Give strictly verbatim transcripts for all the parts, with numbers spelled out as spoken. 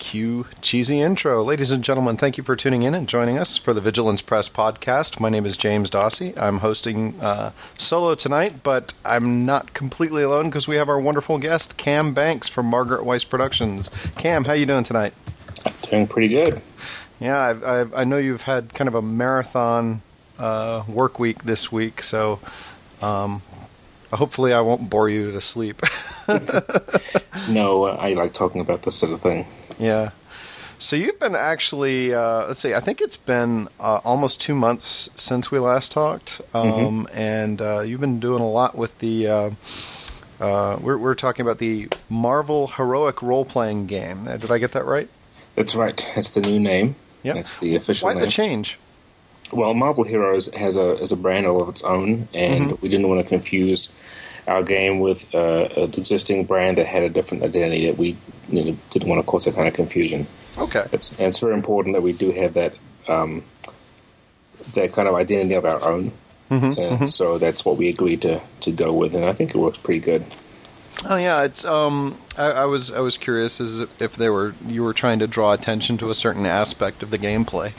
Cue cheesy intro. Ladies and gentlemen, thank you for tuning in and joining us for the Vigilance Press podcast. My name is James Dawsey. I'm hosting uh, solo tonight, but I'm not completely alone because we have our wonderful guest, Cam Banks from Margaret Weis Productions. Cam, how you doing tonight? I'm doing pretty good. Yeah, I've, I've, I know you've had kind of a marathon uh, work week this week, so um, hopefully I won't bore you to sleep. No, I like talking about this sort of thing. Yeah. So you've been actually, uh, let's see, I think it's been uh, almost two months since we last talked, um, mm-hmm. and uh, you've been doing a lot with the, uh, uh, we're, we're talking about the Marvel Heroic Role-Playing Game. Did I get that right? That's right. That's the new name. Yeah. That's the official Why name. Why the change? Well, Marvel Heroes has a, has a brand all of its own, and mm-hmm. we didn't want to confuse our game with uh, an existing brand that had a different identity that we you know, didn't want to cause that kind of confusion. Okay. It's, and it's very important that we do have that um, that kind of identity of our own. Mm-hmm, and mm-hmm. So that's what we agreed to, to go with, and I think it works pretty good. Oh yeah, it's um. I, I was I was curious as if, if they were you were trying to draw attention to a certain aspect of the gameplay.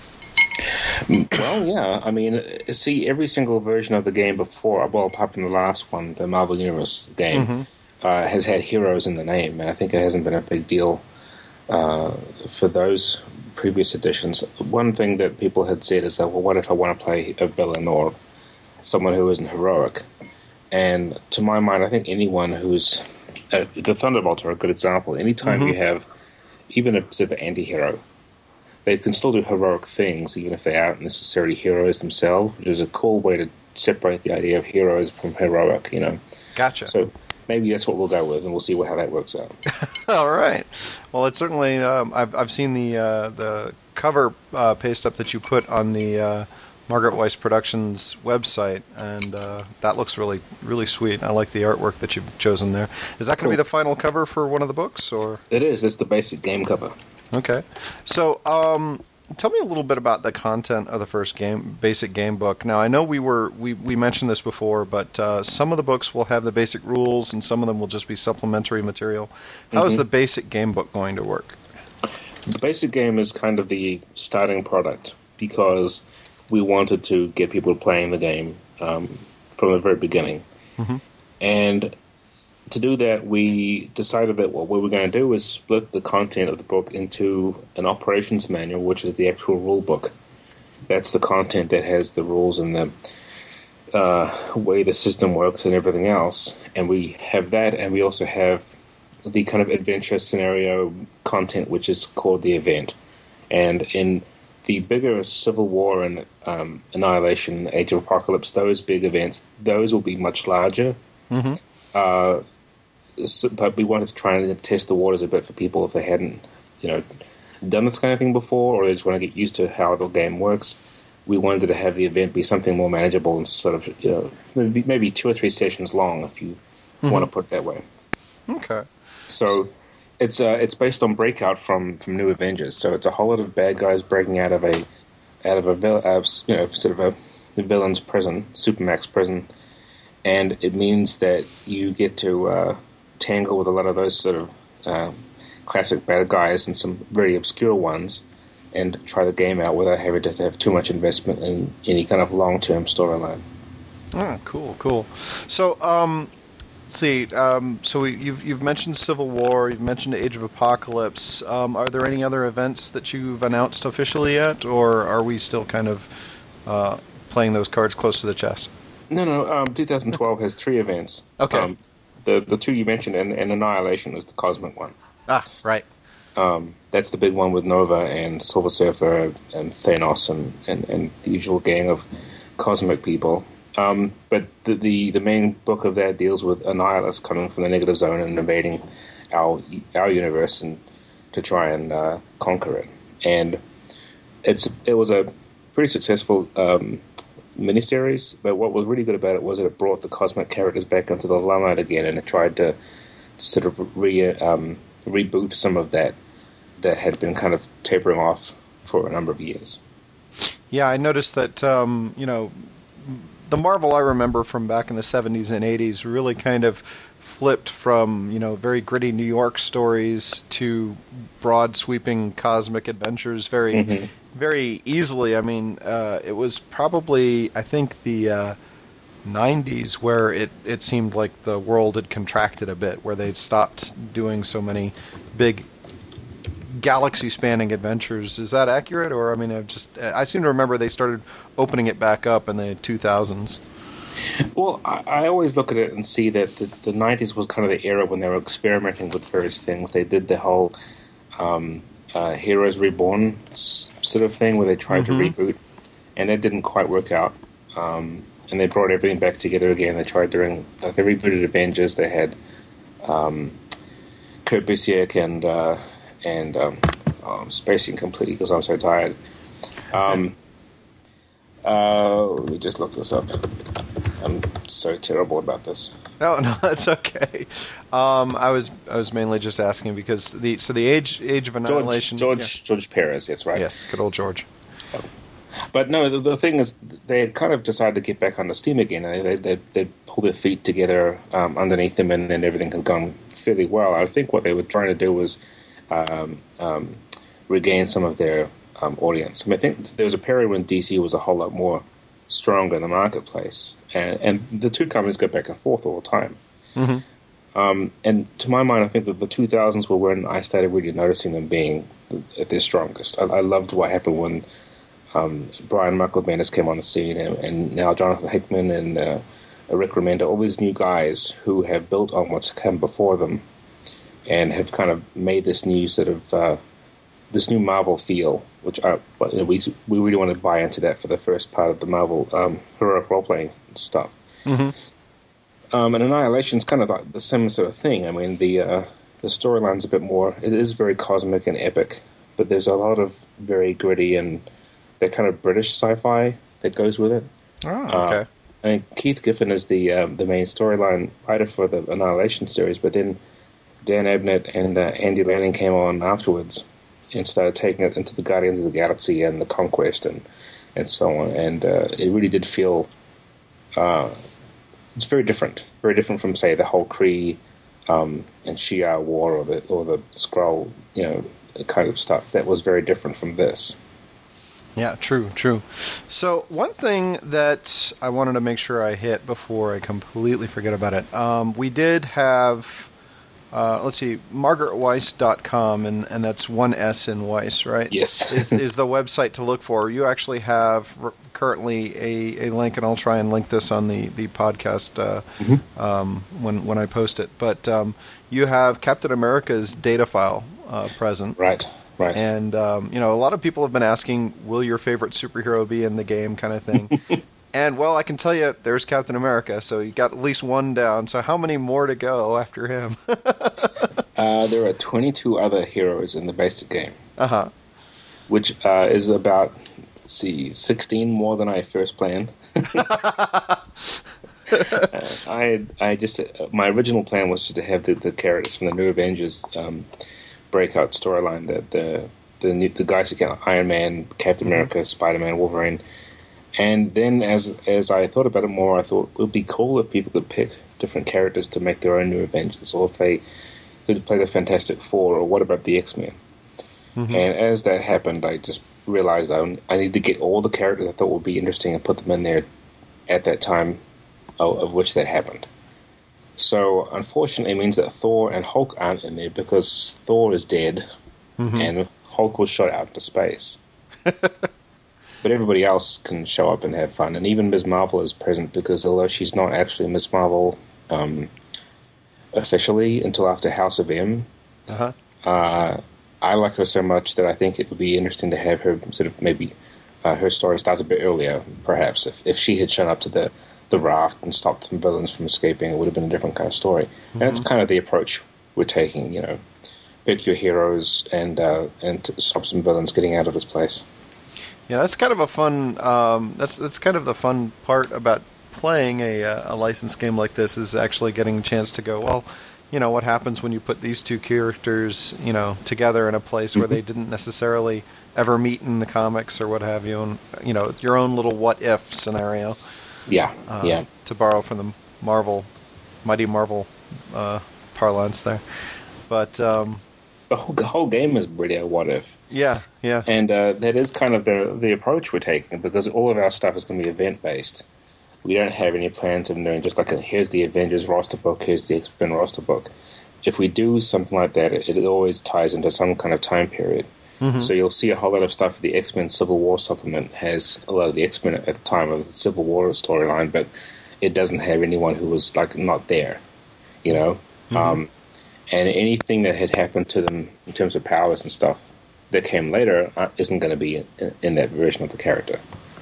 Well, yeah. I mean, see, every single version of the game before, well, apart from the last one, the Marvel Universe game, mm-hmm. uh, has had heroes in the name, and I think it hasn't been a big deal uh, for those previous editions. One thing that people had said is that, well, what if I want to play a villain or someone who isn't heroic? And to my mind, I think anyone who's... Uh, the Thunderbolts are a good example. Anytime mm-hmm. you have even a sort of anti-hero, they can still do heroic things, even if they aren't necessarily heroes themselves, which is a cool way to separate the idea of heroes from heroic, you know. Gotcha. So maybe that's what we'll go with, and we'll see how that works out. All right. Well, it's certainly, um, I've, I've seen the uh, the cover uh, paste up that you put on the uh, Margaret Weis Productions website, and uh, that looks really, really sweet. I like the artwork that you've chosen there. Is that going to cool. be the final cover for one of the books, or? It is. It's the basic game cover. Okay. So, um, tell me a little bit about the content of the first game, basic game book. Now, I know we were we, we mentioned this before, but uh, some of the books will have the basic rules, and some of them will just be supplementary material. How mm-hmm. is the basic game book going to work? The basic game is kind of the starting product because we wanted to get people playing the game um, from the very beginning. Mm-hmm. And to do that, we decided that what we were going to do is split the content of the book into an operations manual, which is the actual rule book. That's the content that has the rules and the uh, way the system works and everything else. And we have that, and we also have the kind of adventure scenario content, which is called the event. And in the bigger Civil War and um, Annihilation, Age of Apocalypse, those big events, those will be much larger. Mm-hmm. Uh, So, but we wanted to try and test the waters a bit for people if they hadn't, you know, done this kind of thing before, or they just want to get used to how the game works. We wanted to have the event be something more manageable and sort of, you know, maybe, maybe two or three sessions long, if you mm-hmm. want to put it that way. Okay. So it's uh, it's based on Breakout from, from New Avengers. So it's a whole lot of bad guys breaking out of a out of a uh, you know sort of a, a villain's prison, Supermax prison, and it means that you get to Uh, tangle with a lot of those sort of uh, classic bad guys and some very obscure ones and try the game out without having to have too much investment in any kind of long-term storyline. Ah, cool, cool. So, um, let's see. Um, so we, you've you've mentioned Civil War. You've mentioned Age of Apocalypse. Um, are there any other events that you've announced officially yet, or are we still kind of uh, playing those cards close to the chest? No, no. Um, twenty twelve has three events. Okay. Um, The the two you mentioned, and, and Annihilation was the cosmic one. Ah, right. Um, that's the big one with Nova and Silver Surfer and Thanos and, and, and the usual gang of cosmic people. Um, but the, the the main book of that deals with Annihilus coming from the negative zone and invading our our universe and to try and uh, conquer it. And it's it was a pretty successful Um, miniseries, but what was really good about it was that it brought the cosmic characters back into the limelight again, and it tried to sort of re um, reboot some of that that had been kind of tapering off for a number of years. Yeah, I noticed that um, you know the Marvel I remember from back in the seventies and eighties really kind of flipped from, you know, very gritty New York stories to broad sweeping cosmic adventures very, mm-hmm. very easily. I mean, uh, it was probably, I think, the uh, nineties where it, it seemed like the world had contracted a bit, where they'd stopped doing so many big galaxy-spanning adventures. Is that accurate? Or, I mean, I've just I seem to remember they started opening it back up in the two thousands. Well, I, I always look at it and see that the, the nineties was kind of the era when they were experimenting with various things. They did the whole um, uh, Heroes Reborn s- sort of thing where they tried mm-hmm. to reboot, and it didn't quite work out. Um, and they brought everything back together again. They tried doing, like, they rebooted Avengers. They had um, Kurt Busiek and uh, and um, oh, I'm spacing completely because I'm so tired. Um, uh, let me just look this up. I'm so terrible about this. No, no, that's okay. Um, I was I was mainly just asking because the so the age age of annihilation. George George, yeah. George Perez, yes, right. Yes, good old George. Oh. But no, the, the thing is, they had kind of decided to get back on the steam again, and they they they pulled their feet together um, underneath them, and, and everything had gone fairly well. I think what they were trying to do was um, um, regain some of their um, audience. I mean, I think there was a period when D C was a whole lot more stronger in the marketplace, and, and the two companies go back and forth all the time. Mm-hmm. Um, and to my mind, I think that the two thousands were when I started really noticing them being at their strongest. I, I loved what happened when um, Brian Michael Bendis came on the scene, and, and now Jonathan Hickman and uh, Rick Remender, all these new guys who have built on what's come before them and have kind of made this new sort of uh, this new Marvel feel, which I, you know, we we really want to buy into that for the first part of the Marvel um, heroic role-playing stuff. Mm-hmm. Um, and Annihilation's kind of like the same sort of thing. I mean, the uh, the storyline's a bit more. It is very cosmic and epic, but there's a lot of very gritty and that kind of British sci-fi that goes with it. Oh, okay. Uh, I think Keith Giffen is the um, the main storyline writer for the Annihilation series, but then Dan Abnett and uh, Andy Lanning came on afterwards and started taking it into the Guardians of the Galaxy and the Conquest and, and so on. And uh, it really did feel... Uh, it's very different. Very different from, say, the whole Kree um, and Shi'ar war or the, or the Skrull, you know, kind of stuff. That was very different from this. Yeah, true, true. So one thing that I wanted to make sure I hit before I completely forget about it, um, we did have... Uh, let's see, margaret weiss dot com, and, and that's one S in Weiss, right? Yes. is, is the website to look for. You actually have r- currently a, a link, and I'll try and link this on the, the podcast uh, mm-hmm. um, when, when I post it. But um, you have Captain America's data file uh, present. Right, right. And, um, you know, a lot of people have been asking, will your favorite superhero be in the game kind of thing. And, well, I can tell you, there's Captain America, so you got at least one down. So how many more to go after him? uh, there are twenty-two other heroes in the basic game. Uh-huh. Which uh, is about, let's see, sixteen more than I first planned. uh, I I just, uh, my original plan was just to have the, the characters from the New Avengers um, breakout storyline, the, the, the, new, the guys who can Iron Man, Captain America, Spider-Man, Wolverine. And then as as I thought about it more, I thought it would be cool if people could pick different characters to make their own New Avengers, or if they could play the Fantastic Four, or what about the X-Men? Mm-hmm. And as that happened, I just realized I, I need to get all the characters I thought would be interesting and put them in there at that time of, of which that happened. So unfortunately it means that Thor and Hulk aren't in there because Thor is dead mm-hmm. and Hulk was shot out into space. But everybody else can show up and have fun. And even Miz Marvel is present because although she's not actually Miz Marvel um, officially until after House of M, uh-huh. uh, I like her so much that I think it would be interesting to have her sort of maybe uh, her story starts a bit earlier, perhaps. If, if she had shown up to the, the raft and stopped some villains from escaping, it would have been a different kind of story. Mm-hmm. And that's kind of the approach we're taking, you know. Pick your heroes and, uh, and stop some villains getting out of this place. Yeah, that's kind of a fun. Um, that's that's kind of the fun part about playing a a licensed game like this is actually getting a chance to go. Well, you know, what happens when you put these two characters, you know, together in a place mm-hmm. where they didn't necessarily ever meet in the comics or what have you, and you know, your own little what if scenario. Yeah, uh, yeah. To borrow from the Marvel, Mighty Marvel uh, parlance there. But um, The whole, the whole game is really a what if. yeah, yeah. And uh, that is kind of the the approach we're taking, because all of our stuff is going to be event based. We don't have any plans of doing just like a, here's the Avengers roster book, here's the X-Men roster book. If we do something like that, it, it always ties into some kind of time period. Mm-hmm. So you'll see a whole lot of stuff. The X-Men Civil War supplement has a lot of the X-Men at the time of the Civil War storyline, but it doesn't have anyone who was like not there, you know. Mm-hmm. Um, and anything that had happened to them in terms of powers and stuff that came later uh, isn't going to be in, in that version of the character.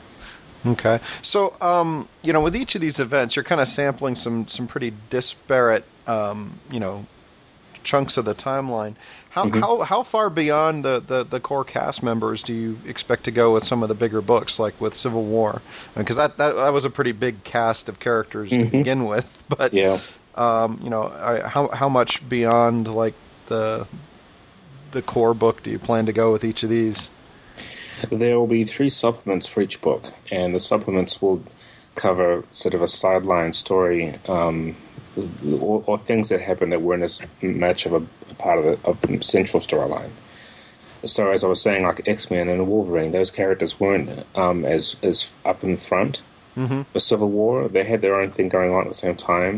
Okay, so um, you know, with each of these events, you're kind of sampling some some pretty disparate, um, you know, chunks of the timeline. How mm-hmm. how how far beyond the, the, the core cast members do you expect to go with some of the bigger books, like with Civil War? Because that, that that was a pretty big cast of characters mm-hmm. to begin with. But yeah, um, you know, I, how how much beyond like the the core book do you plan to go with each of these? There will be three supplements for each book, and the supplements will cover sort of a sideline story, um, or, or things that happen that weren't as much of a, a part of the, of the central storyline. So, as I was saying, like X-Men and Wolverine, those characters weren't um, as as up in front mm-hmm. for Civil War. They had their own thing going on at the same time.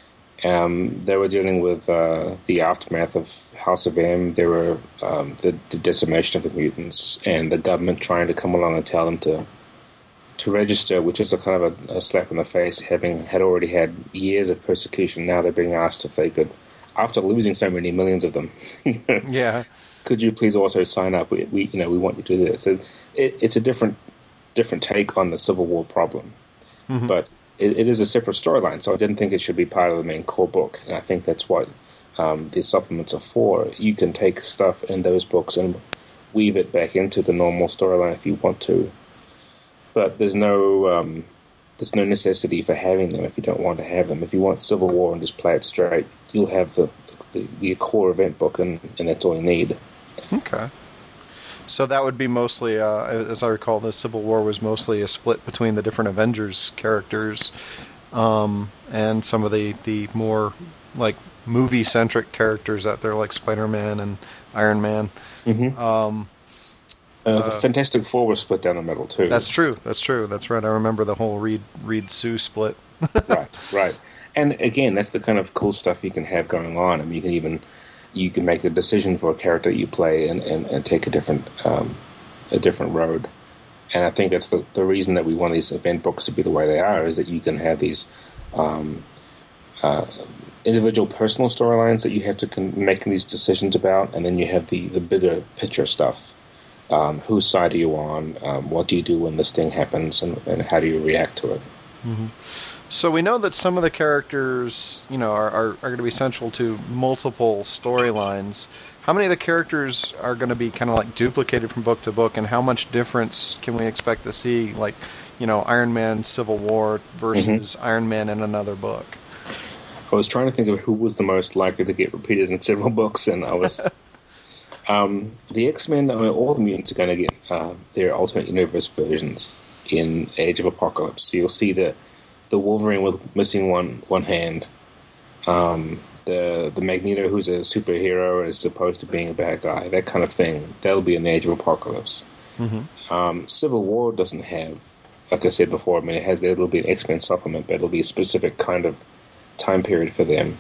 Um, they were dealing with uh, the aftermath of House of M. There were um, the, the decimation of the mutants, and the government trying to come along and tell them to to register, which is a kind of a, a slap in the face. Having had already had years of persecution, now they're being asked if they could, after losing so many millions of them, yeah, could you please also sign up? We, we you know, we want you to do this. So it, it's a different different take on the Civil War problem, mm-hmm. but. It, it is a separate storyline, so I didn't think it should be part of the main core book. And I think that's what um, these supplements are for. You can take stuff in those books and weave it back into the normal storyline if you want to. But there's no um, there's no necessity for having them if you don't want to have them. If you want Civil War and just play it straight, you'll have the the, the core event book, and, and that's all you need. Okay. So that would be mostly, uh, as I recall, the Civil War was mostly a split between the different Avengers characters um, and some of the, the more like movie-centric characters out there, like Spider-Man and Iron Man. Mm-hmm. Um, uh, the uh, Fantastic Four was split down the middle too. That's true. That's true. That's right. I remember the whole Reed Reed Sue split. right. Right. And again, that's the kind of cool stuff you can have going on. I mean, you can even. You can make a decision for a character you play and, and, and take a different um, a different road. And I think that's the, the reason that we want these event books to be the way they are, is that you can have these um, uh, individual personal storylines that you have to con- make these decisions about, and then you have the, the bigger picture stuff. Um, whose side are you on? Um, what do you do when this thing happens, and, and how do you react to it? Mm-hmm. So we know that some of the characters, you know, are, are, are going to be central to multiple storylines. How many of the characters are going to be kind of like duplicated from book to book, and how much difference can we expect to see, like, you know, Iron Man Civil War versus mm-hmm. Iron Man in another book? I was trying to think of who was the most likely to get repeated in several books, and I was... um, the X-Men, I mean, all the mutants are going to get uh, their alternate universe versions in Age of Apocalypse. So you'll see the the Wolverine with missing one one hand, um, the the Magneto who's a superhero as opposed to being a bad guy, that kind of thing. That'll be in the Age of Apocalypse. Mm-hmm. Um, Civil War doesn't have, like I said before, I mean, it has, it'll be an X-Men supplement, but it'll be a specific kind of time period for them.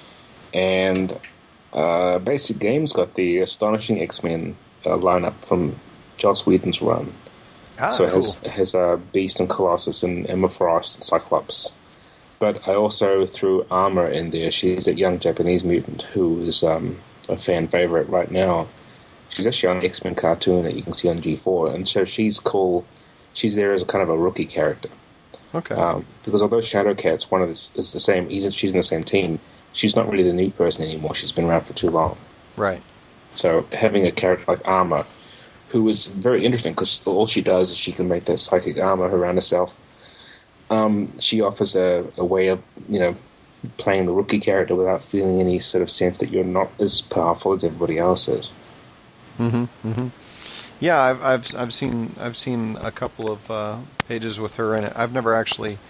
And uh, Basic Games got the Astonishing X-Men uh, lineup from Joss Whedon's run. Ah, so it cool. has, it has uh, Beast and Colossus and Emma Frost and Cyclops. But I also threw Armor in there. She's a young Japanese mutant who is um, a fan favorite right now. She's actually on an X-Men cartoon that you can see on G four. And so she's cool. She's there as a kind of a rookie character. Okay. Um, because although Shadowcat's one of the, is the same, he's, she's in the same team, she's not really the new person anymore. She's been around for too long. Right. So having a character like Armor, who is very interesting because all she does is she can make that psychic armor around herself. Um, she offers a, a way of, you know, playing the rookie character without feeling any sort of sense that you're not as powerful as everybody else is. Mm-hmm. Mm-hmm. Yeah, I've I've I've seen I've seen a couple of uh, pages with her in it. I've never actually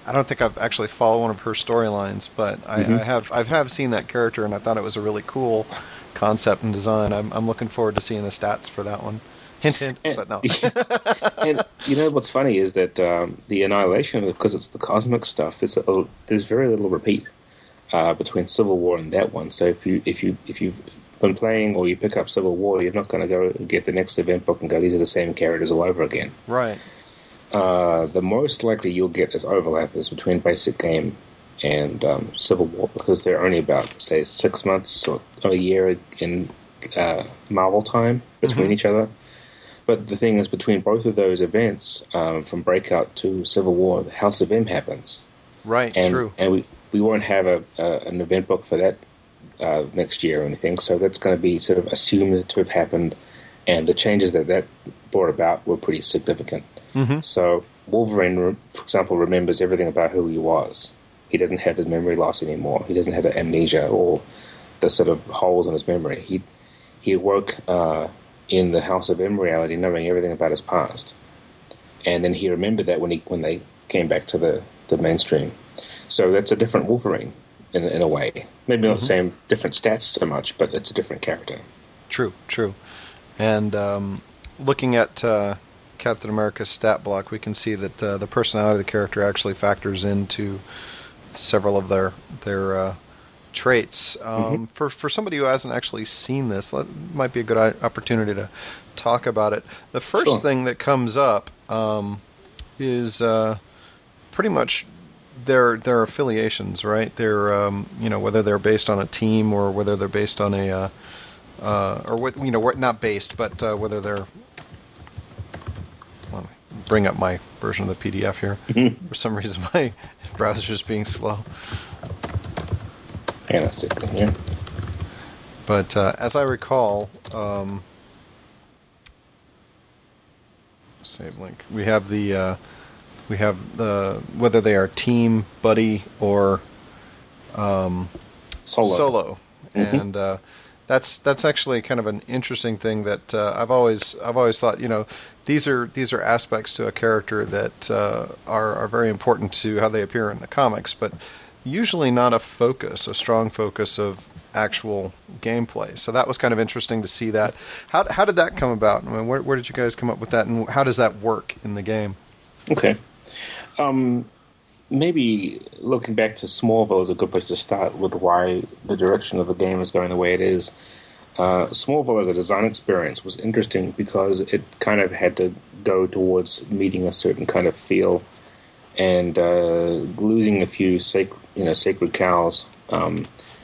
I don't think I've actually followed one of her storylines, but I, mm-hmm. I have I have seen that character, and I thought it was a really cool concept and design. I'm I'm looking forward to seeing the stats for that one. Hint, hint, And, but no. and you know what's funny is that um, the Annihilation, because it's the cosmic stuff, there's a, there's very little repeat uh, between Civil War and that one. So if you if you if you've been playing or you pick up Civil War, you're not going to go and get the next event book and go, these are the same characters all over again. Right. Uh, the most likely you'll get is overlap is between basic game and um, Civil War, because they're only about, say, six months or a year in uh, Marvel time between mm-hmm. each other. But the thing is, between both of those events, um, from Breakout to Civil War, the House of M happens. Right, and, true. And we, we won't have a, a an event book for that uh, next year or anything, so that's going to be sort of assumed to have happened, and the changes that that brought about were pretty significant. Mm-hmm. So Wolverine, for example, remembers everything about who he was. He doesn't have the memory loss anymore. He doesn't have the amnesia or the sort of holes in his memory. He he awoke uh, in the House of M reality, knowing everything about his past, and then he remembered that when he when they came back to the, the mainstream. So that's a different Wolverine in in a way. Maybe not the mm-hmm. same different stats so much, but it's a different character. True, true. And um, looking at uh, Captain America's stat block, we can see that uh, the personality of the character actually factors into several of their their uh, traits. Um, mm-hmm. For for somebody who hasn't actually seen this, that might be a good opportunity to talk about it. The first sure. thing that comes up um, is uh, pretty much their their affiliations, right? They're um, you know, whether they're based on a team or whether they're based on a uh, uh, or what you know, not based, but uh, whether they're Let me bring up my version of the P D F here. Mm-hmm. For some reason, my browser's being slow. Hang on a second here. But uh, as I recall, um, save link. We have the uh, we have the whether they are team, buddy, or um, solo. Solo, mm-hmm. and uh, That's that's actually kind of an interesting thing that uh, I've always I've always thought, you know, these are these are aspects to a character that uh, are are very important to how they appear in the comics, but usually not a focus, a strong focus of actual gameplay. So that was kind of interesting to see that. How how did that come about? I mean, where where did you guys come up with that, and how does that work in the game? Okay. Um, maybe looking back to Smallville is a good place to start with why the direction of the game is going the way it is. Uh, Smallville as a design experience was interesting because it kind of had to go towards meeting a certain kind of feel and uh, losing a few sacred, you know, sacred cows um,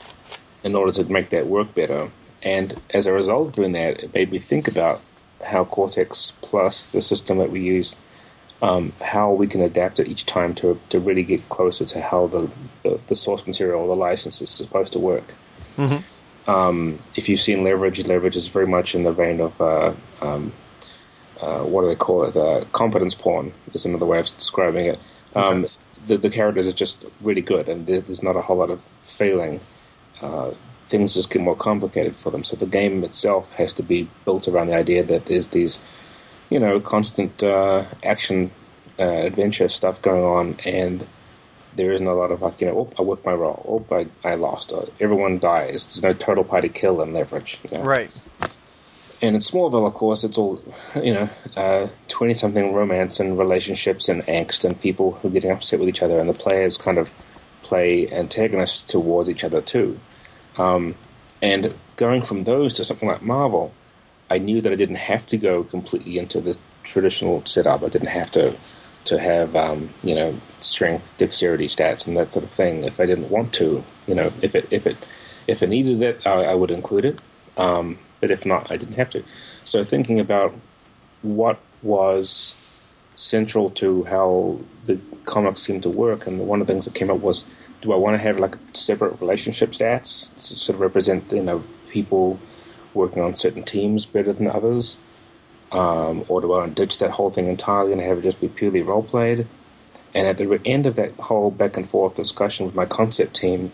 in order to make that work better. And as a result of doing that, it made me think about how Cortex Plus, the system that we use, Um, how we can adapt it each time to to really get closer to how the, the, the source material or the license is supposed to work. Mm-hmm. Um, if you've seen Leverage, Leverage is very much in the vein of, uh, um, uh, what do they call it, uh, competence porn is another way of describing it. Um, okay. the, the characters are just really good, and there, there's not a whole lot of failing. Uh, things just get more complicated for them. So the game itself has to be built around the idea that there's these you know, constant uh, action, uh, adventure stuff going on, and there isn't a lot of, like, you know, oh, I whiffed my roll, oh, I, I lost, or everyone dies. There's no total party kill in Leverage. You know? Right. And in Smallville, of course, it's all, you know, uh, twenty-something romance and relationships and angst and people who are getting upset with each other, and the players kind of play antagonists towards each other, too. Um, and going from those to something like Marvel, I knew that I didn't have to go completely into the traditional setup. I didn't have to to have um, you know, strength, dexterity stats, and that sort of thing. If I didn't want to, you know, if it if it if it needed it, I, I would include it. Um, but if not, I didn't have to. So thinking about what was central to how the comics seemed to work, and one of the things that came up was, do I want to have like separate relationship stats to sort of represent, you know, people working on certain teams better than others? Um, or do I want to ditch that whole thing entirely and have it just be purely role-played? And at the end of that whole back-and-forth discussion with my concept team,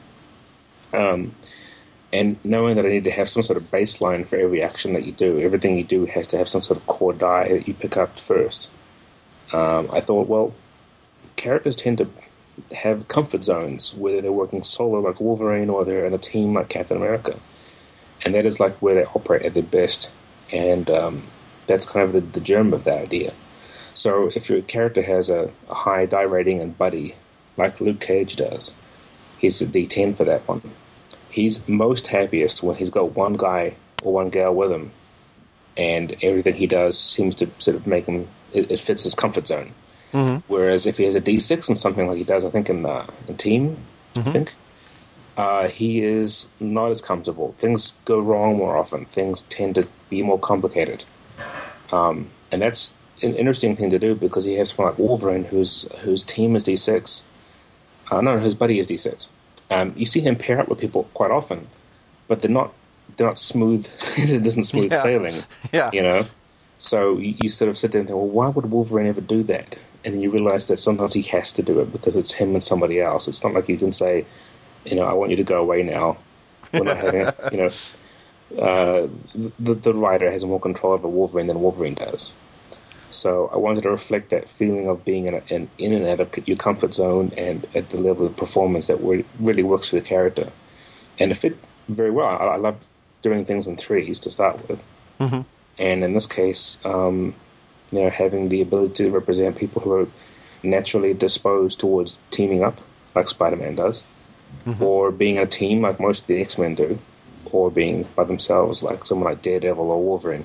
um, and knowing that I need to have some sort of baseline for every action that you do, everything you do has to have some sort of core die that you pick up first. Um, I thought, well, characters tend to have comfort zones, whether they're working solo like Wolverine or they're in a team like Captain America. And that is like where they operate at their best. And um, that's kind of the, the germ of that idea. So if your character has a, a high die rating and buddy, like Luke Cage does, he's a D ten for that one. He's most happiest when he's got one guy or one gal with him, and everything he does seems to sort of make him, it, it fits his comfort zone. Mm-hmm. Whereas if he has a D six and something like he does, I think, in, uh, in Team, mm-hmm. I think, uh, he is not as comfortable. Things go wrong more often. Things tend to be more complicated. Um, and that's an interesting thing to do because you have someone like Wolverine whose whose team is D six. Uh, no, his buddy is D six. Um, you see him pair up with people quite often, but they're not they're not smooth. It isn't smooth yeah. sailing. Yeah. You know? So you, you sort of sit there and think, well, why would Wolverine ever do that? And then you realize that sometimes he has to do it because it's him and somebody else. It's not like you can say, you know, I want you to go away now. We're not having, you know, uh, the, the writer has more control over Wolverine than Wolverine does. So I wanted to reflect that feeling of being in, a, in, in and out of your comfort zone and at the level of performance that really works for the character. And it fit very well. I, I love doing things in threes to start with. Mm-hmm. And in this case, um, you know, having the ability to represent people who are naturally disposed towards teaming up, like Spider-Man does, mm-hmm. or being a team like most of the X-Men do, or being by themselves like someone like Daredevil or Wolverine.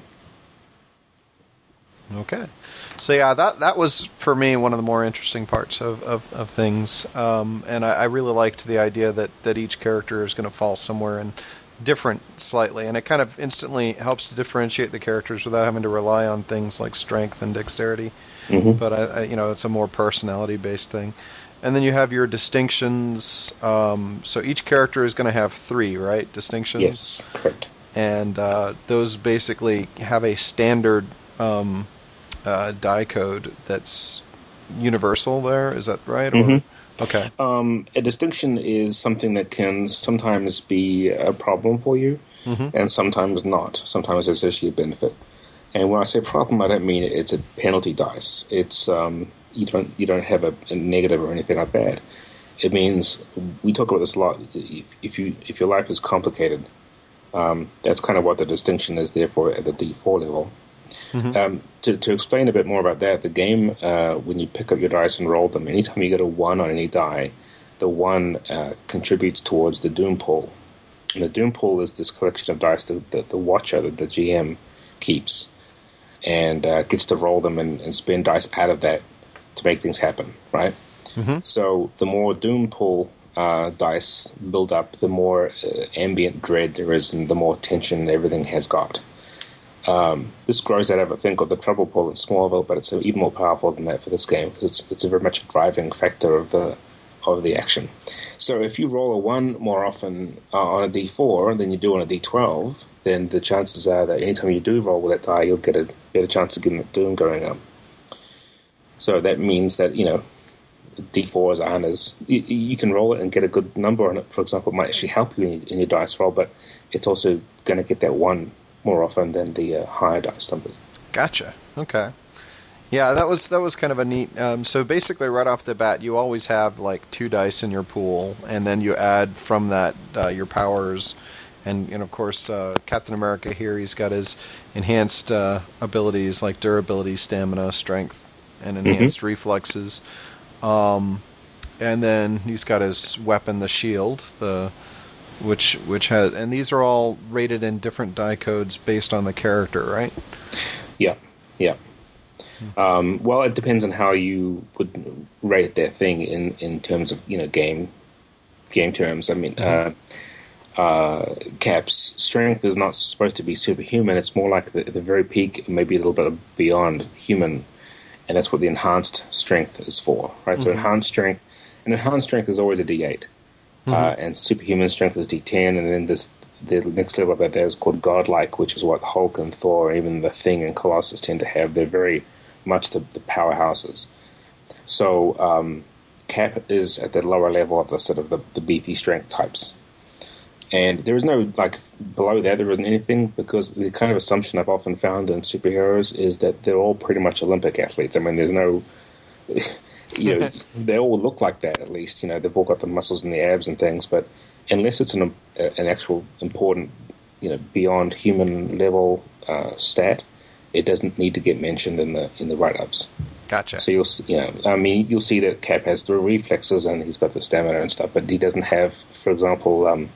Okay. So yeah, that that was for me one of the more interesting parts of, of, of things. Um, and I, I really liked the idea that, that each character is going to fall somewhere and different slightly, and it kind of instantly helps to differentiate the characters without having to rely on things like strength and dexterity. Mm-hmm. But I, I, you know, it's a more personality-based thing. And then you have your distinctions. Um, so each character is going to have three, right? Distinctions. Yes, correct. And uh, those basically have a standard um, uh, die code that's universal. There, is that right? Or, mm-hmm. Okay. Um, a distinction is something that can sometimes be a problem for you, mm-hmm. and sometimes not. Sometimes it's actually a benefit. And when I say problem, I don't mean it's a penalty dice. It's um, you don't you don't have a, a negative or anything like that. It means we talk about this a lot. If, if you if your life is complicated, um, that's kind of what the distinction is there for at the D four level. Mm-hmm. Um, to, to explain a bit more about that, the game, uh, when you pick up your dice and roll them, anytime you get a one on any die, the one uh, contributes towards the Doom pool. And the Doom pool is this collection of dice that, that the watcher, that the G M, keeps, and uh, gets to roll them and, and spend dice out of that to make things happen, right? Mm-hmm. So the more Doom pool uh, dice build up, the more uh, ambient dread there is and the more tension everything has got. Um, this grows out of a thing called the Trouble Pool in Smallville, but it's even more powerful than that for this game because it's it's a very much a driving factor of the of the action. So if you roll a one more often uh, on a D four than you do on a D twelve, then the chances are that anytime you do roll with that die, you'll get a better chance of getting the Doom going up. So that means that, you know, D fours aren't as... You, you can roll it and get a good number on it. For example, it might actually help you in your, in your dice roll, but it's also going to get that one more often than the uh, higher dice numbers. Gotcha. Okay. Yeah, that was that was kind of a neat... Um, so basically, right off the bat, you always have like two dice in your pool, and then you add from that uh, your powers. And, and of course, uh, Captain America here, he's got his enhanced uh, abilities like durability, stamina, strength, and enhanced mm-hmm. reflexes. Um, and then he's got his weapon, the shield, the... Which which has and these are all rated in different die codes based on the character, right? Yeah, yeah. Hmm. Um, well, it depends on how you would rate that thing in, in terms of, you know, game game terms. I mean, mm-hmm. uh, uh, Cap's strength is not supposed to be superhuman. It's more like the, the very peak, maybe a little bit beyond human, and that's what the enhanced strength is for, right? Mm-hmm. So enhanced strength, and enhanced strength is always a D eight. Mm-hmm. Uh, and superhuman strength is D ten, and then this the next level up there is called godlike, which is what Hulk and Thor, even the Thing and Colossus tend to have. They're very much the, the powerhouses. So um, Cap is at the lower level of the sort of the, the beefy strength types, and there is no like below that there isn't anything, because the kind of assumption I've often found in superheroes is that they're all pretty much Olympic athletes. I mean, there's no you know, they all look like that at least. You know, they've all got the muscles and the abs and things, but unless it's an an actual important, you know, beyond human level uh, stat, it doesn't need to get mentioned in the in the write-ups. Gotcha. So you'll you know, I mean, you'll see that Cap has the reflexes and he's got the stamina and stuff, but he doesn't have, for example, um,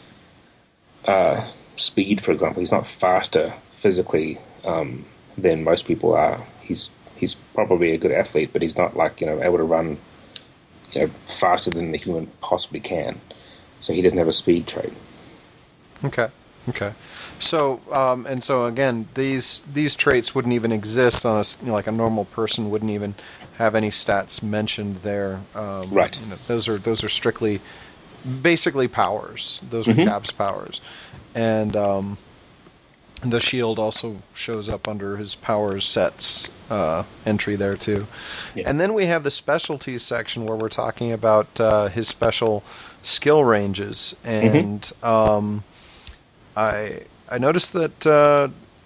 uh, speed. For example, he's not faster physically um, than most people are. He's he's probably a good athlete, but he's not like, you know, able to run, you know, faster than the human possibly can. So he doesn't have a speed trait. Okay. Okay. So, um, and so again, these these traits wouldn't even exist on a, you know, like a normal person wouldn't even have any stats mentioned there. Um, right. You know, those are those are strictly, basically powers. Those are mm-hmm. Cap's powers, and um, the shield also shows up under his powers sets uh, entry there too. Yeah. And then we have the specialties section where we're talking about uh, his special skill ranges, and mm-hmm. um, I. I noticed that, uh,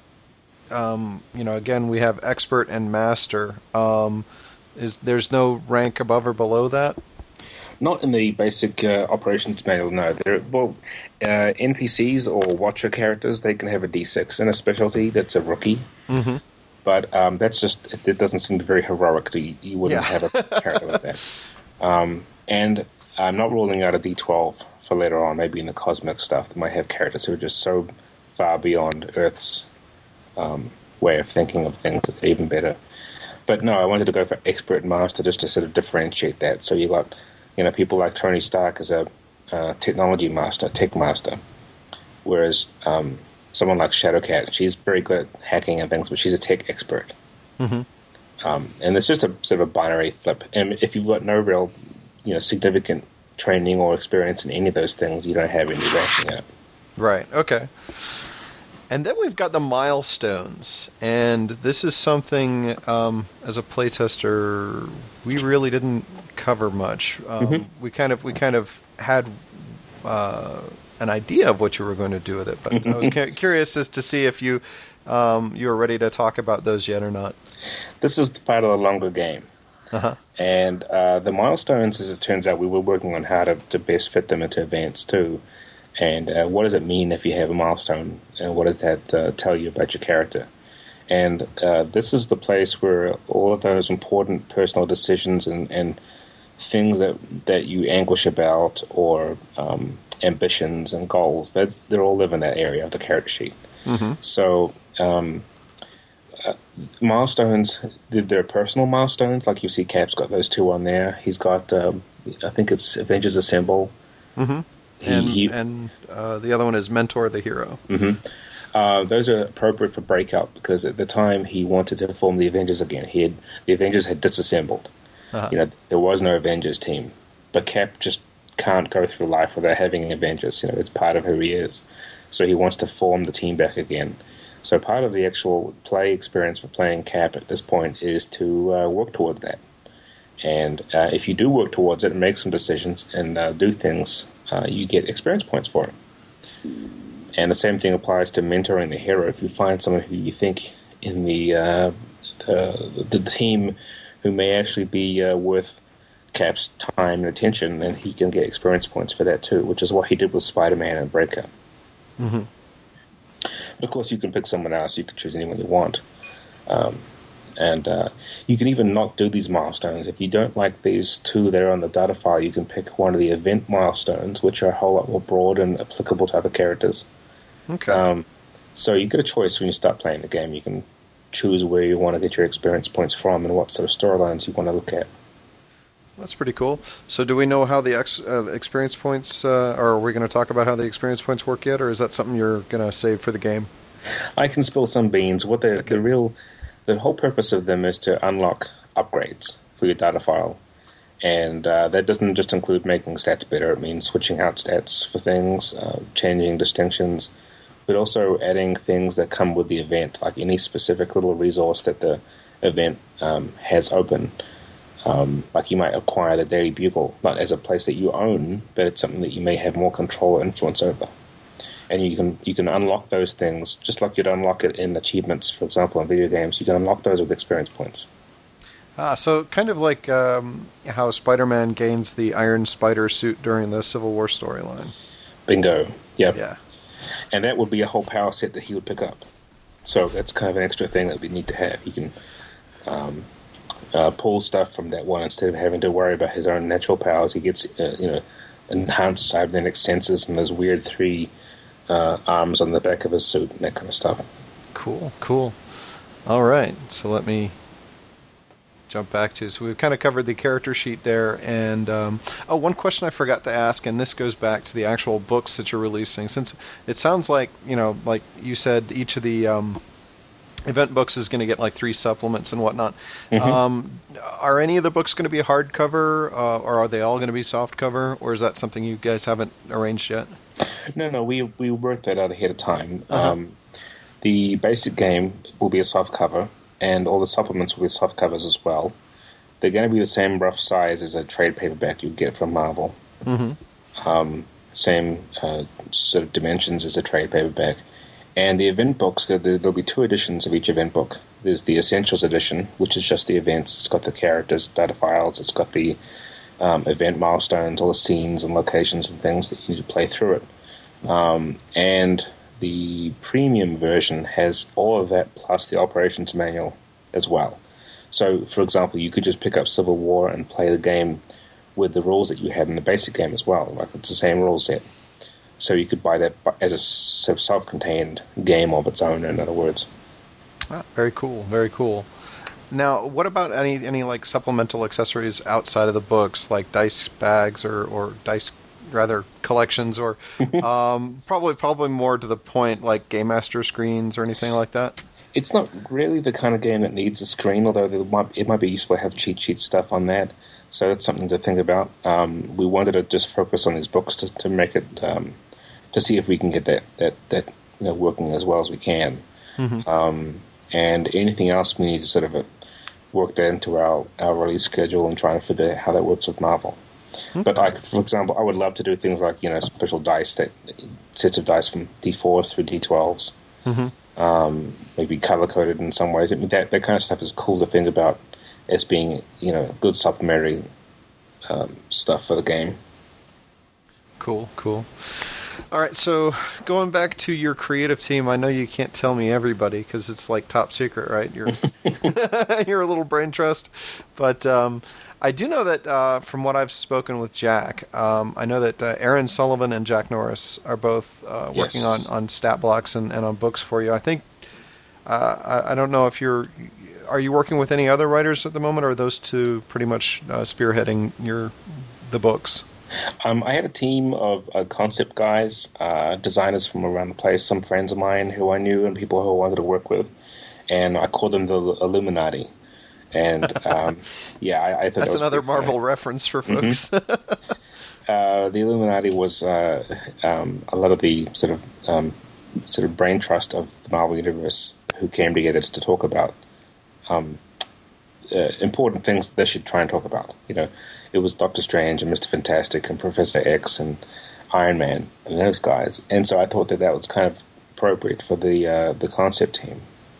um, you know, again, we have expert and master. Um, is there's no rank above or below that? Not in the basic uh, operations manual, no. There, well, uh, N P Cs or watcher characters, they can have a D six in a specialty that's a rookie. Mm-hmm. But um, that's just, it doesn't seem very heroic to, you wouldn't yeah. have a character like that. Um, and I'm not ruling out a D twelve for later on, maybe in the cosmic stuff. They might have characters who are just so far beyond Earth's um, way of thinking of things even better. But no, I wanted to go for expert and master just to sort of differentiate that. So you got, you know, people like Tony Stark as a uh, technology master, tech master, whereas um, someone like Shadowcat, she's very good at hacking and things, but she's a tech expert. Mm-hmm. Um, and it's just a sort of a binary flip. And if you've got no real, you know, significant training or experience in any of those things, you don't have any ranking in it. Right. Okay. And then we've got the milestones, and this is something, um, as a playtester, we really didn't cover much. Um, mm-hmm. We kind of we kind of had uh, an idea of what you were going to do with it, but I was cu- curious as to see if you um, you were ready to talk about those yet or not. This is part of the longer game, uh-huh. and uh, the milestones, as it turns out, we were working on how to, to best fit them into events too. And uh, what does it mean if you have a milestone? And what does that uh, tell you about your character? And uh, this is the place where all of those important personal decisions and, and things that that you anguish about, or um, ambitions and goals, that's, they all live in that area of the character sheet. Mm-hmm. So um, uh, milestones, they're personal milestones. Like you see Cap's got those two on there. He's got, um, I think it's Avengers Assemble. Mm-hmm. He, and he, and uh, the other one is Mentor the Hero. Mm-hmm. Uh, those are appropriate for Breakout because at the time he wanted to form the Avengers again. He had the Avengers had disassembled. Uh-huh. You know, there was no Avengers team, but Cap just can't go through life without having Avengers. You know, it's part of who he is. So he wants to form the team back again. So part of the actual play experience for playing Cap at this point is to uh, work towards that. And uh, if you do work towards it and make some decisions and uh, do things, uh, you get experience points for it. And the same thing applies to mentoring the hero. If you find someone who you think in the uh, the, the team who may actually be uh, worth Cap's time and attention, then he can get experience points for that too, which is what he did with Spider-Man and Breakout. Mm-hmm. But of course, you can pick someone else. You can choose anyone you want. Um, and uh, you can even not do these milestones. If you don't like these two that are on the data file, you can pick one of the event milestones, which are a whole lot more broad and applicable to other characters. Okay. Um, so you get a choice when you start playing the game. You can choose where you want to get your experience points from and what sort of storylines you want to look at. That's pretty cool. So do we know how the ex- uh, experience points, uh, or are we going to talk about how the experience points work yet, or is that something you're going to save for the game? I can spill some beans. What the, okay. the real... The whole purpose of them is to unlock upgrades for your data file. And uh, that doesn't just include making stats better. It means switching out stats for things, uh, changing distinctions, but also adding things that come with the event, like any specific little resource that the event um, has open. Um, like you might acquire the Daily Bugle, not as a place that you own, but it's something that you may have more control or influence over. And you can you can unlock those things just like you'd unlock it in achievements, for example, in video games. You can unlock those with experience points. Ah, so kind of like um, how Spider-Man gains the Iron Spider suit during the Civil War storyline. Bingo. Yep. Yeah. And that would be a whole power set that he would pick up. So that's kind of an extra thing that we need to have. He can um, uh, pull stuff from that one instead of having to worry about his own natural powers. He gets, uh, you know, enhanced cybernetic sensors and those weird three uh, arms on the back of his suit and that kind of stuff. Cool, cool. All right, so let me jump back to, so we've kind of covered the character sheet there, and um, oh, one question I forgot to ask, and this goes back to the actual books that you're releasing, since it sounds like, you know, like you said, each of the um, event books is going to get like three supplements and whatnot. Mm-hmm. Um, are any of the books going to be hardcover, uh, or are they all going to be softcover, or is that something you guys haven't arranged yet? No, no, we we worked that out ahead of time. Uh-huh. Um, the basic game will be a softcover, and all the supplements will be soft covers as well. They're going to be the same rough size as a trade paperback you get from Marvel. Mm-hmm. Um, same uh, sort of dimensions as a trade paperback. And the event books, there, there'll be two editions of each event book. There's the Essentials edition, which is just the events. It's got the characters, data files. It's got the um, event milestones, all the scenes and locations and things that you need to play through it. Um, and the premium version has all of that plus the operations manual as well. So, for example, you could just pick up Civil War and play the game with the rules that you had in the basic game as well. Like, it's the same rule set. So you could buy that as a self-contained game of its own, in other words. Ah, very cool, very cool. Now, what about any, any like supplemental accessories outside of the books, like dice bags or, or dice rather collections, or um, probably probably more to the point, like Game Master screens or anything like that? It's not really the kind of game that needs a screen, although there might, it might be useful to have cheat sheet stuff on that. So that's something to think about. Um, we wanted to just focus on these books to, to make it, um, to see if we can get that that that you know, working as well as we can. Mm-hmm. Um, and anything else, we need to sort of uh, work that into our, our release schedule and try and figure out how that works with Marvel. Okay. But I, for example, I would love to do things like, you know, special dice, that sets of dice from D fours through D twelves. Mm-hmm. Um, maybe color coded in some ways. I mean, that that kind of stuff is cool to think about as being, you know, good supplementary um, stuff for the game. Cool, cool. All right, so going back to your creative team, I know you can't tell me everybody because it's like top secret, right? You're you're a little brain trust, but um, I do know that uh, from what I've spoken with Jack, um, I know that uh, Aaron Sullivan and Jack Norris are both uh, working yes. on, on stat blocks and, and on books for you. I think uh, I, I don't know if you're are you working with any other writers at the moment, or are those two pretty much uh, spearheading your the books? Um, I had a team of uh, concept guys, uh, designers from around the place, some friends of mine who I knew and people who I wanted to work with, and I called them the Illuminati. And um, yeah, I, I thought that's that was another Marvel funny. reference for folks. Mm-hmm. uh, the Illuminati was uh, um, a lot of the sort of um, sort of brain trust of the Marvel Universe who came together to talk about um, uh, important things they should try and talk about. You know. It was Doctor Strange and Mister Fantastic and Professor X and Iron Man and those guys. And so I thought that that was kind of appropriate for the uh, the concept team.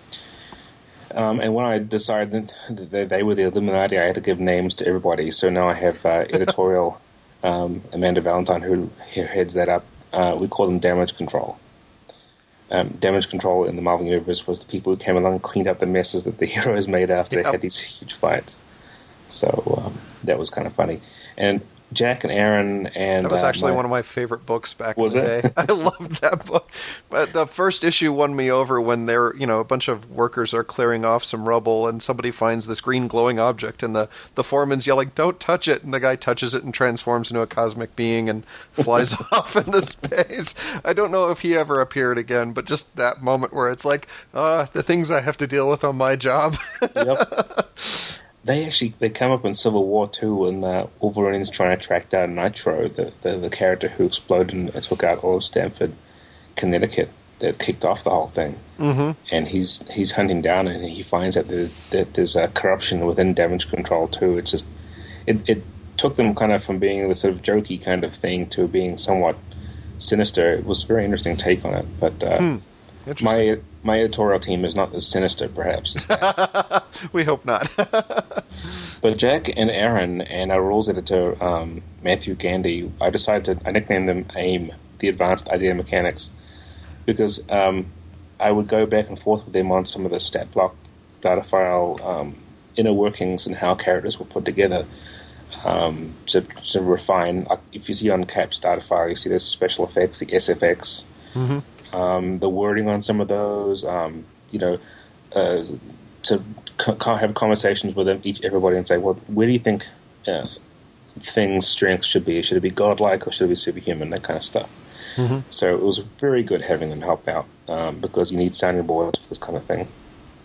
Um, and when I decided that they were the Illuminati, I had to give names to everybody. So now I have uh, editorial um, Amanda Valentine, who heads that up. Uh, we call them Damage Control. Um, Damage Control in the Marvel Universe was the people who came along and cleaned up the messes that the heroes made after yep. they had these huge fights. So um, that was kind of funny. And Jack and Aaron and... That was actually uh, my, one of my favorite books back was in the it? day. I loved that book. But the first issue won me over when they're, you know, a bunch of workers are clearing off some rubble and somebody finds this green glowing object and the, the foreman's yelling, "Don't touch it!" And the guy touches it and transforms into a cosmic being and flies off into space. I don't know if he ever appeared again, but just that moment where it's like, uh, the things I have to deal with on my job. Yep. They actually they come up in Civil War too, when uh, Wolverine's trying to track down Nitro, the, the the character who exploded and took out all of Stamford, Connecticut, that kicked off the whole thing. Mm-hmm. And he's he's hunting down, and he finds out that, that there's a corruption within Damage Control too. It's just it it took them kind of from being the sort of jokey kind of thing to being somewhat sinister. It was a very interesting take on it. But uh, hmm. my my editorial team is not as sinister, perhaps, as that. We hope not. But Jack and Aaron and our rules editor, um, Matthew Gandy, I decided to, I nicknamed them AIM, the Advanced Idea Mechanics, because um, I would go back and forth with them on some of the stat block data file um, inner workings and how characters were put together um, to, to refine. Like if you see on Cap's data file, you see there's special effects, the S F X, mm-hmm. um, the wording on some of those, um, you know, uh, to co- have conversations with them, each everybody, and say, well, where do you think uh, things' strengths should be? Should it be godlike or should it be superhuman? That kind of stuff. Mm-hmm. So it was very good having them help out um, because you need sounding boards for this kind of thing.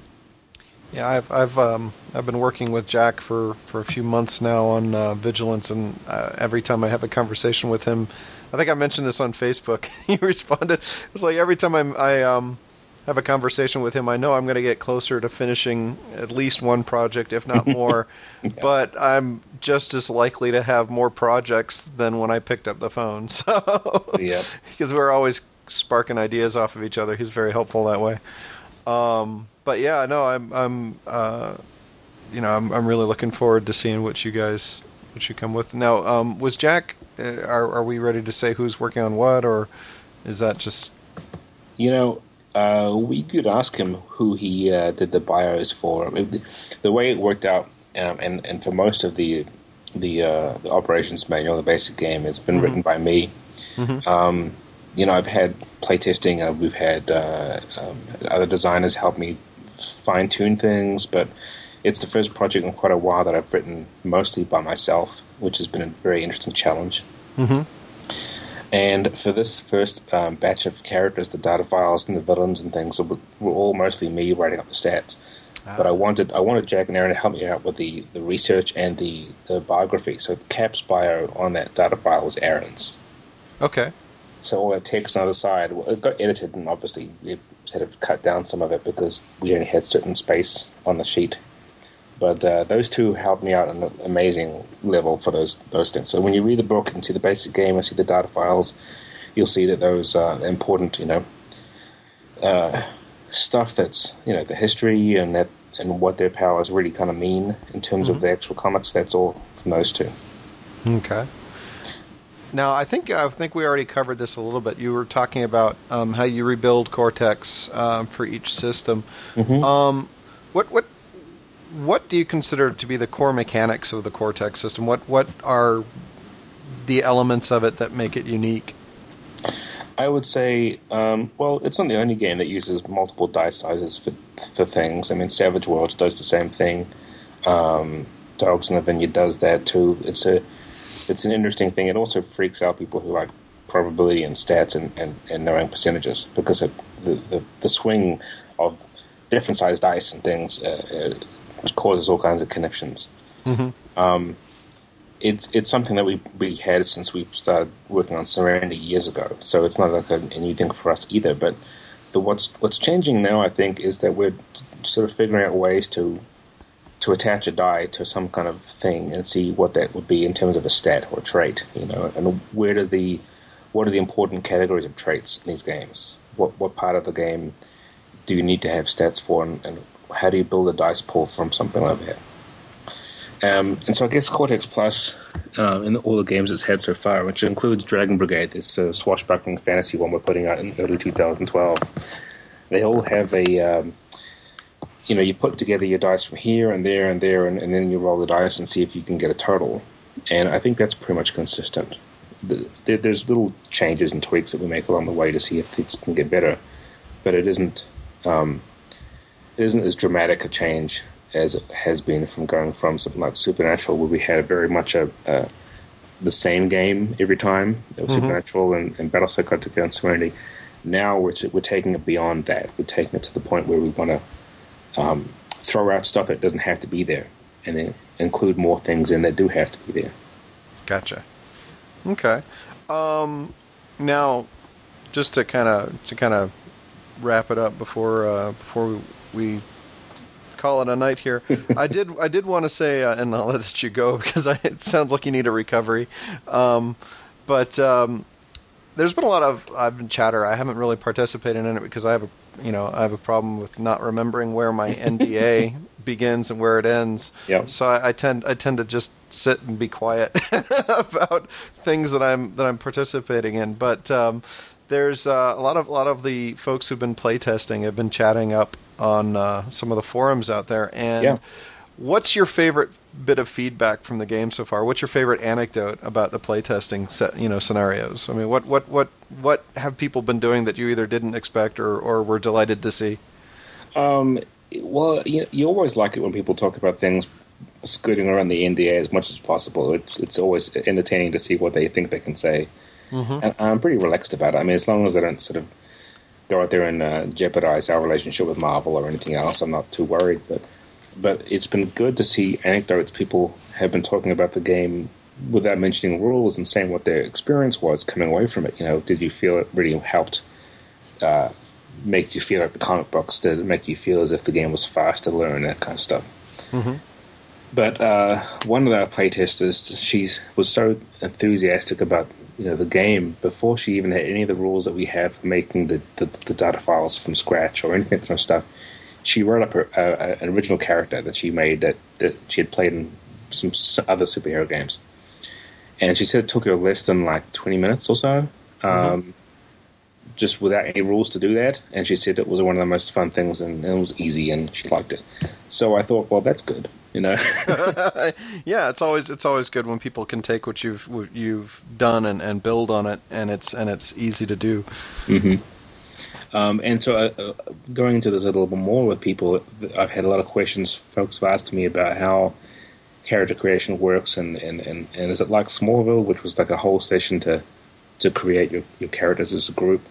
Yeah, I've I've um, I've been working with Jack for, for a few months now on uh, Vigilance, and uh, every time I have a conversation with him, I think I mentioned this on Facebook. He responded. It's like every time I'm, I um have a conversation with him, I know I'm going to get closer to finishing at least one project, if not more. Yeah. But I'm just as likely to have more projects than when I picked up the phone. So, yeah, because we're always sparking ideas off of each other. He's very helpful that way. Um, but yeah, no, I'm, I'm, uh, you know, I'm, I'm really looking forward to seeing what you guys, what you come with. Now, um, was Jack? Uh, are, are we ready to say who's working on what, or is that just? You know, uh, we could ask him who he uh, did the bios for. I mean, the, the way it worked out, um, and and for most of the the, uh, the operations manual, the basic game, it's been mm-hmm. written by me. Mm-hmm. Um, you know, I've had playtesting, uh, we've had uh, um, other designers help me fine-tune things, but it's the first project in quite a while that I've written mostly by myself, which has been a very interesting challenge. Mm-hmm. And for this first um, batch of characters, the data files and the villains and things were, were all mostly me writing up the stats. Ah. But I wanted I wanted Jack and Aaron to help me out with the, the research and the, the biography. So Cap's bio on that data file was Aaron's. Okay. So all that text on the other side, well, it got edited, and obviously we had to cut down some of it because we only had certain space on the sheet. But uh, those two helped me out on an amazing level for those those things. So when you read the book and see the basic game and see the data files, you'll see that those are important, you know, uh, stuff that's, you know, the history and that and what their powers really kind of mean in terms mm-hmm. of the actual comics. That's all from those two. Okay. Now, I think I think we already covered this a little bit. You were talking about um, how you rebuild Cortex um, for each system. Mm-hmm. Um, what what what do you consider to be the core mechanics of the Cortex system? What what are the elements of it that make it unique? I would say, um, well, it's not the only game that uses multiple dice sizes for for things. I mean, Savage Worlds does the same thing. Um, Dogs in the Vineyard does that too. It's a It's an interesting thing. It also freaks out people who like probability and stats and, and, and knowing percentages because it, the, the the swing of different sized dice and things uh, uh, causes all kinds of connections. Mm-hmm. Um, it's it's something that we we had since we started working on Serenity years ago. So it's not like a, a new thing for us either. But the what's what's changing now, I think, is that we're sort of figuring out ways to. to attach a die to some kind of thing and see what that would be in terms of a stat or a trait, you know, and where does the, what are the important categories of traits in these games? What what part of the game do you need to have stats for, and, and how do you build a dice pool from something like that? Um, and so I guess Cortex Plus, uh, in all the games it's had so far, which includes Dragon Brigade, this uh, swashbuckling fantasy one we're putting out in early two thousand twelve, they all have a... Um, You know, you put together your dice from here and there and there, and, and then you roll the dice and see if you can get a total. And I think that's pretty much consistent. The, there, there's little changes and tweaks that we make along the way to see if things can get better, but it isn't um, it isn't as dramatic a change as it has been from going from something like Supernatural, where we had very much a, a the same game every time. It was mm-hmm. Supernatural and, and Battlestar Galactica and Serenity. Now we're we're taking it beyond that. We're taking it to the point where we want to. Um, throw out stuff that doesn't have to be there, and then include more things in that do have to be there. Gotcha. Okay. Um, now, just to kind of to kind of wrap it up before uh, before we call it a night here, I did I did want to say, uh, and I'll let you go because I, it sounds like you need a recovery. Um, but um, there's been a lot of I've been chatter. I haven't really participated in it because I have a you know, I have a problem with not remembering where my N D A begins and where it ends. Yep. So I, I tend I tend to just sit and be quiet about things that I'm that I'm participating in. But um, there's uh, a lot of a lot of the folks who've been playtesting have been chatting up on uh, some of the forums out there. And yeah. What's your favorite bit of feedback from the game so far? What's your favorite anecdote about the playtesting set, you know, scenarios? I mean, what what what what have people been doing that you either didn't expect or, or were delighted to see? Um, well, you, you always like it when people talk about things skirting around the N D A as much as possible. It's, it's always entertaining to see what they think they can say. Mm-hmm. And I'm pretty relaxed about it. I mean, as long as they don't sort of go out there and uh, jeopardize our relationship with Marvel or anything else, I'm not too worried. But but it's been good to see anecdotes. People have been talking about the game without mentioning rules and saying what their experience was coming away from it. You know, did you feel it really helped uh, make you feel like the comic books? Did it make you feel as if the game was fast to learn, that kind of stuff? Mm-hmm. But uh, one of our playtesters, she was so enthusiastic about you know the game before she even had any of the rules that we have for making the, the, the data files from scratch or anything kind of stuff. She wrote up her, uh, an original character that she made that, that she had played in some other superhero games. And she said it took her less than like twenty minutes or so, um, mm-hmm. just without any rules to do that. And she said it was one of the most fun things and, and it was easy and she liked it. So I thought, well, that's good. You know, yeah, it's always it's always good when people can take what you've what you've done and, and build on it, and it's and it's easy to do. Mm-hmm. Um, and so, uh, going into this a little bit more with people, I've had a lot of questions. Folks have asked me about how character creation works, and, and, and, and is it like Smallville, which was like a whole session to to create your, your characters as a group?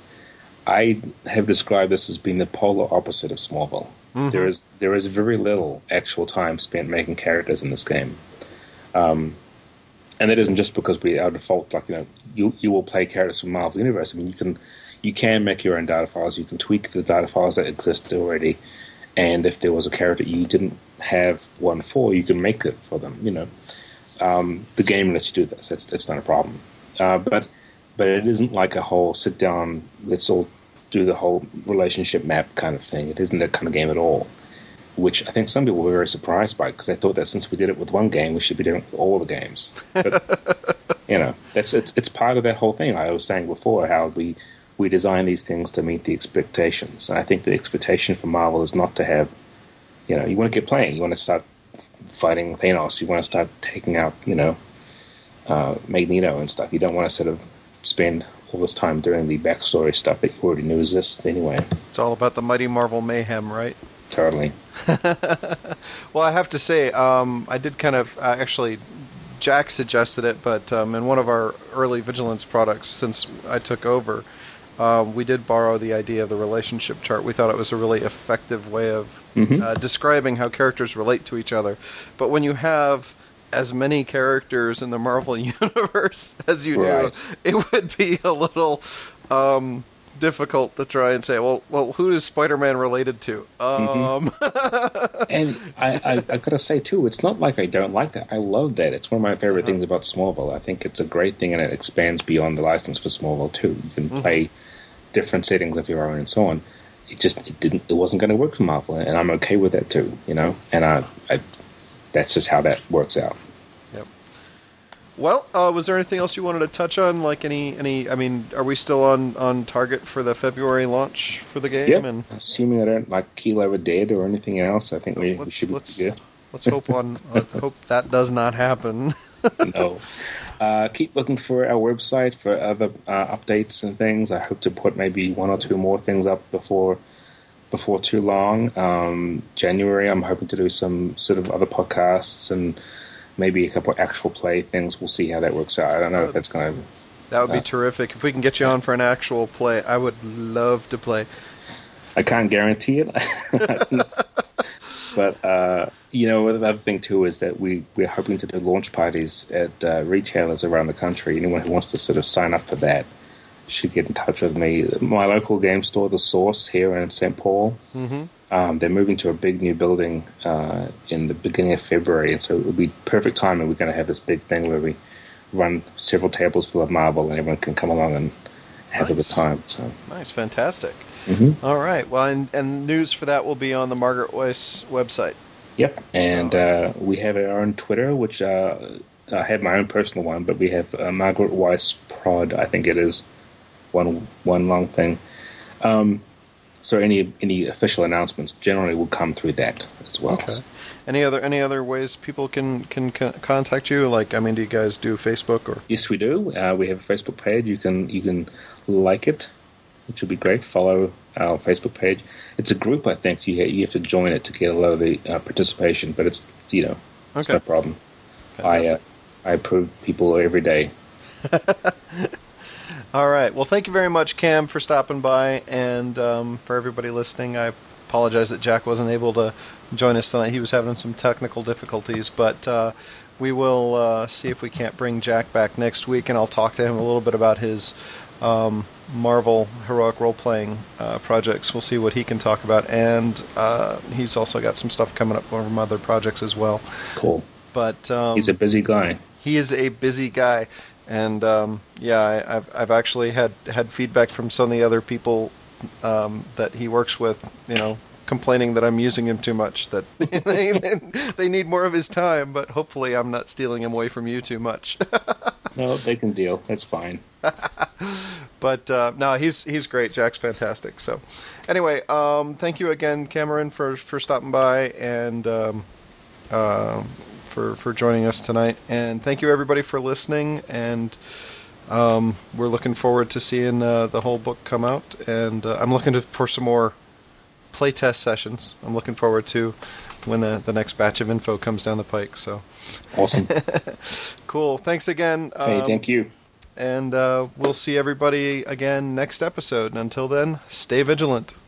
I have described this as being the polar opposite of Smallville. Mm-hmm. There is there is very little actual time spent making characters in this game, um, and that isn't just because we our default like you know you you will play characters from Marvel Universe. I mean you can you can make your own data files. You can tweak the data files that exist already, and if there was a character you didn't have one for, you can make it for them. You know, um, the game lets you do this. That's that's not a problem. Uh, but but it isn't like a whole sit down. Let's all do the whole relationship map kind of thing. It isn't that kind of game at all, which I think some people were very surprised by because they thought that since we did it with one game, we should be doing it with all the games. But, you know, that's it's, it's part of that whole thing. I was saying before how we, we design these things to meet the expectations. And I think the expectation for Marvel is not to have, you know, you want to get playing. You want to start fighting Thanos. You want to start taking out, you know, uh, Magneto and stuff. You don't want to sort of spend all this time doing the backstory stuff that you already knew exists anyway. It's all about the mighty Marvel mayhem, right? Totally. Well, I have to say, um, I did kind of, uh, actually, Jack suggested it, but um, in one of our early Vigilance products, since I took over, uh, we did borrow the idea of the relationship chart. We thought it was a really effective way of mm-hmm. uh, describing how characters relate to each other. But when you have as many characters in the Marvel Universe as you right. do, it would be a little um, difficult to try and say, well, well, who is Spider-Man related to? Um. Mm-hmm. And I, I, I've got to say, too, it's not like I don't like that. I love that. It's one of my favorite uh-huh. things about Smallville. I think it's a great thing, and it expands beyond the license for Smallville, too. You can mm-hmm. play different settings of your own and so on. It just it didn't. It wasn't going to work for Marvel, and I'm okay with that, too, you know? And I... I that's just how that works out. Yep. Well, uh, was there anything else you wanted to touch on? Like any, any? I mean, are we still on, on target for the February launch for the game? Yep. And assuming I don't like keel over dead or anything else, I think we, we should. Let's, yeah. let's hope on. uh, hope that does not happen. No. Uh, keep looking for our website for other uh, updates and things. I hope to put maybe one or two more things up before. Before too long. Um, January, I'm hoping to do some sort of other podcasts and maybe a couple of actual play things. We'll see how that works out. I don't know if that's going to... That would uh, be terrific. If we can get you on for an actual play, I would love to play. I can't guarantee it. But, uh, you know, the other thing, too, is that we, we're hoping to do launch parties at uh, retailers around the country. Anyone who wants to sort of sign up for that should get in touch with me. My local game store, The Source, here in Saint Paul, mm-hmm. um, they're moving to a big new building uh, in the beginning of February, and so it would be perfect timing. We're going to have this big thing where we run several tables full of Marvel, and everyone can come along and have nice. a good time. So nice, fantastic. Mm-hmm. All right. Well, and, and news for that will be on the Margaret Weiss website. Yep. And uh, we have our own Twitter, which uh, I have my own personal one, but we have uh, Margaret Weiss Prod, I think it is. One one long thing. Um, so any any official announcements generally will come through that as well. Okay. Any other any other ways people can, can c- contact you? Like, I mean, do you guys do Facebook or? Yes, we do. Uh, we have a Facebook page. You can you can like it, which would be great. Follow our Facebook page. It's a group, I think. So you you have to join it to get a lot of the uh, participation. But it's you know okay. It's no problem. Fantastic. I uh, I approve people every day. All right. Well, thank you very much, Cam, for stopping by, and um, for everybody listening. I apologize that Jack wasn't able to join us tonight. He was having some technical difficulties, but uh, we will uh, see if we can't bring Jack back next week, and I'll talk to him a little bit about his um, Marvel heroic role-playing uh, projects. We'll see what he can talk about, and uh, he's also got some stuff coming up from other projects as well. Cool. But um, he's a busy guy. He is a busy guy. And um, yeah, I, I've I've actually had, had feedback from some of the other people um, that he works with, you know, complaining that I'm using him too much. That they, they need more of his time, but hopefully I'm not stealing him away from you too much. No, they can deal. That's fine. But uh, no, he's he's great. Jack's fantastic. So anyway, um, thank you again, Cameron, for for stopping by and. Um, uh, For, for joining us tonight, and thank you everybody for listening, and um, we're looking forward to seeing uh, the whole book come out, and uh, I'm looking to, for some more playtest sessions. I'm looking forward to when the, the next batch of info comes down the pike. So awesome. Cool. Thanks again. Hey, um, thank you. And uh, we'll see everybody again next episode, and until then, stay vigilant.